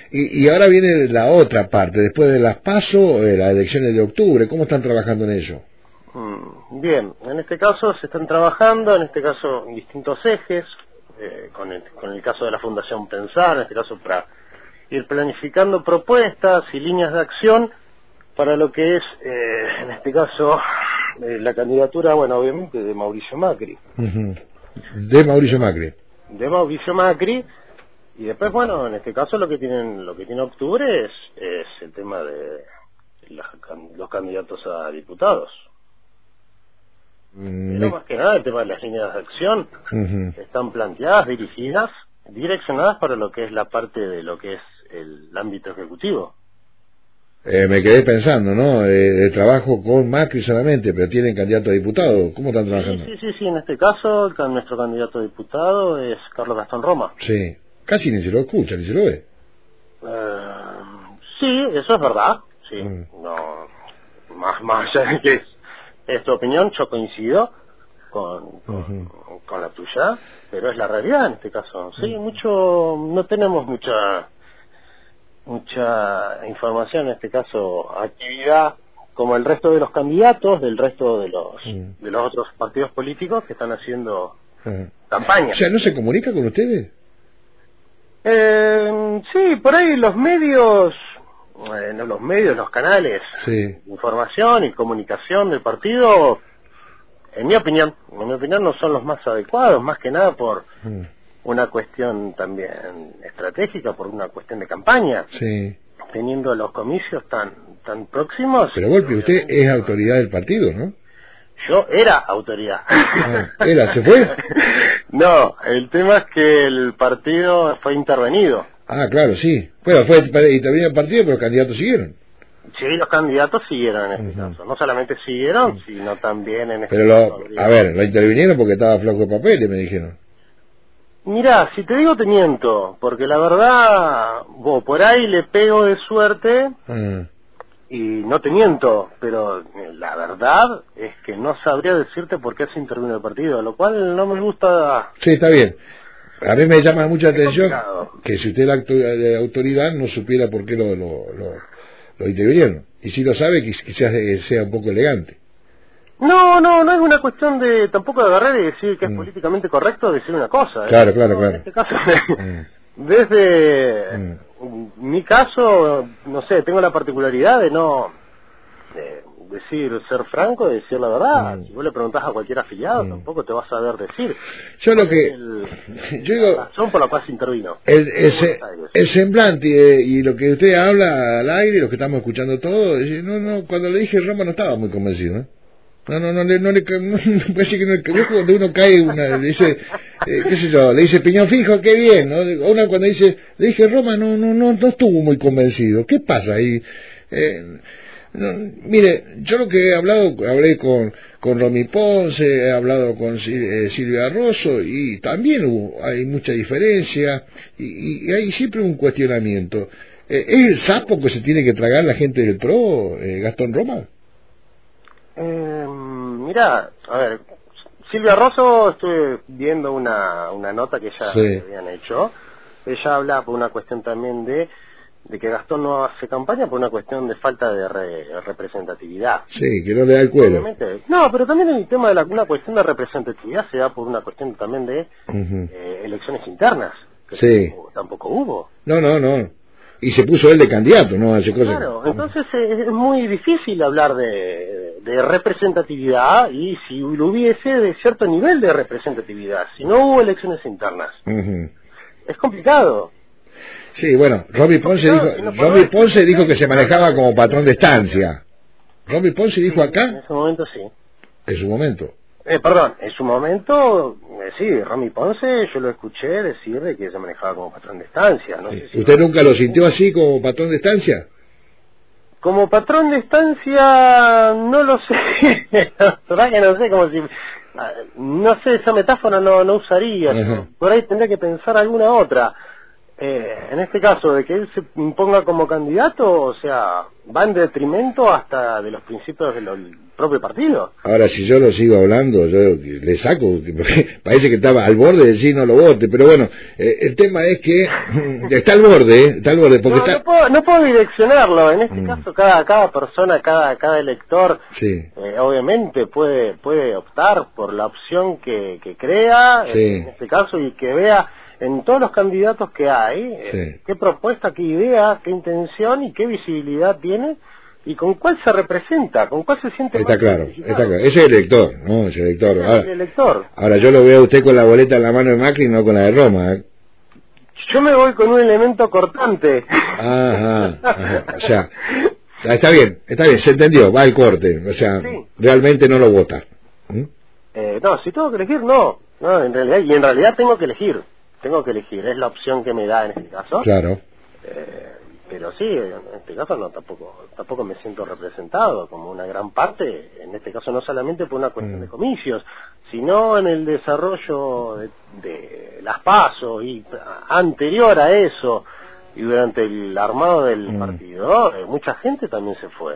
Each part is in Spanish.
Y ahora viene la otra parte, después de las PASO, las elecciones de octubre. ¿Cómo están trabajando en ello? Bien, en este caso se están trabajando, en este caso en distintos ejes, con el caso de la Fundación Pensar, en este caso para ir planificando propuestas y líneas de acción para lo que es, en este caso, la candidatura, bueno, obviamente de Mauricio Macri. De Mauricio Macri. De Mauricio Macri, y después, bueno, en este caso lo que tiene octubre es el tema de los candidatos a diputados. Pero más que nada el tema de las líneas de acción están planteadas, dirigidas, direccionadas para lo que es la parte de lo que es el ámbito ejecutivo. Me quedé pensando, ¿no? Trabajo con Macri solamente, pero tienen candidato a diputado. ¿Cómo están trabajando? Sí, en este caso nuestro candidato a diputado es Carlos Gastón Roma. Sí, casi ni se lo escucha, ni se lo ve. Sí, eso es verdad, sí. No, más allá de que es tu opinión, yo coincido con la tuya, pero es la realidad en este caso. Sí, no tenemos mucha información en este caso, actividad como el resto de los candidatos, del resto de los otros partidos políticos que están haciendo campaña. O sea, ¿no se comunica con ustedes? Sí, por ahí los medios, los canales de información y comunicación del partido, en mi opinión no son los más adecuados, más que nada por una cuestión también estratégica, por una cuestión de campaña, teniendo los comicios tan próximos. Pero Volpi, usted es autoridad del partido, ¿no? Yo era autoridad. ¿Se fue? No, el tema es que el partido fue intervenido. Ah, claro, sí. Bueno, fue intervenido el partido, pero los candidatos siguieron. Sí, los candidatos siguieron en este caso. No solamente siguieron, sino también en este caso. Pero lo intervinieron porque estaba flojo de papeles, me dijeron. Mirá, si te digo te miento, porque la verdad, por ahí le pego de suerte y no te miento, pero la verdad es que no sabría decirte por qué se intervino el partido, lo cual no me gusta. Sí, está bien. A mí me llama mucha atención que si usted es la autoridad no supiera por qué lo intervinieron. Y si lo sabe, quizás sea un poco elegante. No es una cuestión de tampoco de agarrar y decir que es políticamente correcto decir una cosa. Claro. En este caso, desde mi caso, no sé, tengo la particularidad de no ser franco, de decir la verdad. Si vos le preguntás a cualquier afiliado, tampoco te vas a saber decir. Yo lo que yo digo, la razón por la cual se intervino. El semblante y lo que usted habla al aire, lo que estamos escuchando todos, cuando le dije Roma no estaba muy convencido, ¿eh? No, parece que no, cuando uno cae, le dice, qué sé yo, le dice Piñón Fijo, qué bien, ¿no? Una cuando dice, le dije Roma, no estuvo muy convencido, ¿qué pasa ahí? Mire, yo lo que hablé con Romy Ponce, he hablado con Silvia Rosso, y también hay mucha diferencia, y hay siempre un cuestionamiento. ¿Es el sapo que se tiene que tragar la gente del PRO, Gastón Roma? Mirá, a ver, Silvia Rosso, estuve viendo una nota que ella habían hecho. Ella habla por una cuestión también de que Gastón no hace campaña por una cuestión de falta de representatividad. Sí, que no le da el cuero. Obviamente. No, pero también el tema de una cuestión de representatividad se da por una cuestión también de elecciones internas, que tampoco hubo. No. Y se puso él de candidato, ¿no? Hace cosas. Claro, entonces es muy difícil hablar de representatividad, y si lo hubiese, de cierto nivel de representatividad, si no hubo elecciones internas. Es complicado. Sí, bueno, Romy Ponce dijo que se manejaba como patrón de estancia. Romy Ponce dijo acá. En ese momento sí. En su momento. En su momento, sí, Romy Ponce, yo lo escuché decir de que se manejaba como patrón de estancia. No sé si ¿usted nunca lo sintió así como patrón de estancia? Como patrón de estancia, no lo sé. La verdad que no sé, como si... No sé, esa metáfora no usaría. Por ahí tendría que pensar alguna otra. En este caso, de que él se imponga como candidato, o sea, va en detrimento hasta de los principios propio partido. Ahora, si yo lo sigo hablando, yo le saco, porque parece que estaba al borde de decir no lo vote, pero bueno, el tema es que está al borde, porque no puedo direccionarlo, en este caso cada persona, cada elector, obviamente puede optar por la opción que crea, en este caso, y que vea en todos los candidatos que hay, qué propuesta, qué idea, qué intención y qué visibilidad tiene, y con cuál se representa, con cuál se siente está claro. Ese es el elector, ¿no? Es el elector. El elector. Ahora yo lo veo a usted con la boleta en la mano de Macri, no con la de Roma, ¿eh? Yo me voy con un elemento cortante. Ajá. O sea, está bien, se entendió, va al corte, o sea, realmente no lo vota. No, si tengo que elegir, no, en realidad tengo que elegir, es la opción que me da en este caso. Claro. Pero sí, en este caso no, tampoco me siento representado como una gran parte, en este caso no solamente por una cuestión de comicios, sino en el desarrollo de las PASO y anterior a eso, y durante el armado del partido, mucha gente también se fue.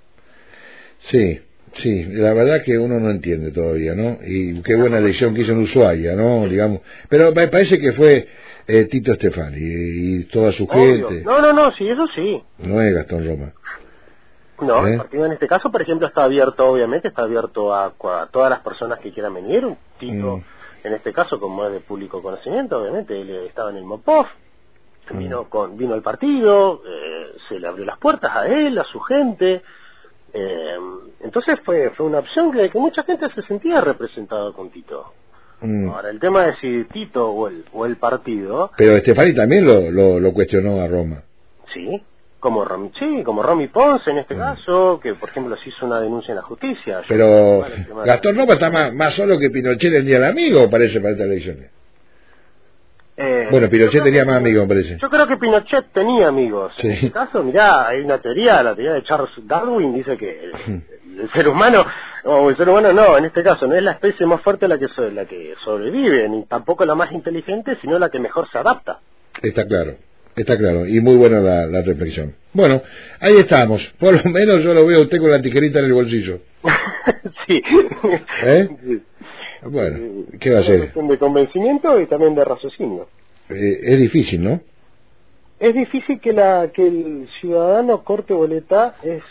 Sí, la verdad que uno no entiende todavía, ¿no? Y qué buena elección que hizo en Ushuaia, ¿no? Digamos, pero me parece que fue Tito Stefani y toda su gente. No, sí, eso sí. No es Gastón Roma. No, el partido en este caso, por ejemplo, está abierto a todas las personas que quieran venir. Tito, en este caso, como es de público conocimiento, obviamente, él estaba en el MOPOF, vino al partido, se le abrió las puertas a él, a su gente. Entonces fue una opción que mucha gente se sentía representada con Tito. Ahora, el tema de si Tito o el partido... Pero Stefani también lo cuestionó a Roma. Sí, como Romy Ponce en este caso, que por ejemplo se hizo una denuncia en la justicia. Pero Gastón Roma está más solo que Pinochet el día del amigo, parece, para estas elecciones. Bueno, Pinochet tenía más amigos, me parece. Yo creo que Pinochet tenía amigos. Sí. En este caso, mirá, hay una teoría, la teoría de Charles Darwin, dice que el ser humano, no, en este caso, no es la especie más fuerte la que sobrevive, ni tampoco la más inteligente, sino la que mejor se adapta. Está claro, y muy buena la reflexión. Bueno, ahí estamos, por lo menos yo lo veo a usted con la tijerita en el bolsillo. Sí. Sí. Bueno, ¿qué va a hacer? Es cuestión de convencimiento y también de raciocinio. Es difícil, ¿no? Es difícil que el ciudadano corte boleta,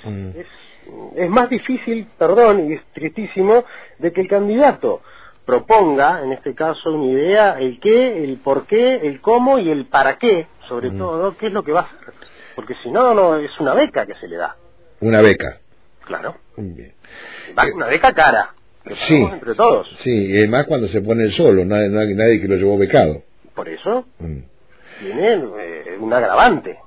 es más difícil, y es tristísimo, de que el candidato proponga, en este caso, una idea, el qué, el por qué, el cómo y el para qué, sobre todo, qué es lo que va a hacer. Porque si no, es una beca que se le da. Una beca. Claro. Bien. Una beca cara. Sí, entre todos. Sí, y además cuando se pone el solo, nadie que lo llevó becado. Por eso tiene un agravante.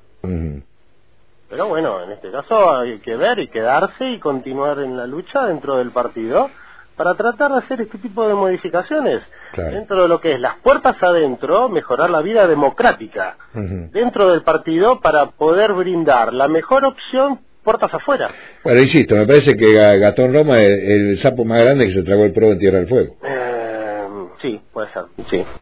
Pero bueno, en este caso hay que ver y quedarse y continuar en la lucha dentro del partido para tratar de hacer este tipo de modificaciones. Claro. Dentro de lo que es las puertas adentro, mejorar la vida democrática dentro del partido para poder brindar la mejor opción puertas afuera. Bueno, insisto, me parece que Gastón Roma es el sapo más grande que se tragó el PRO en Tierra del Fuego. Sí, puede ser, sí.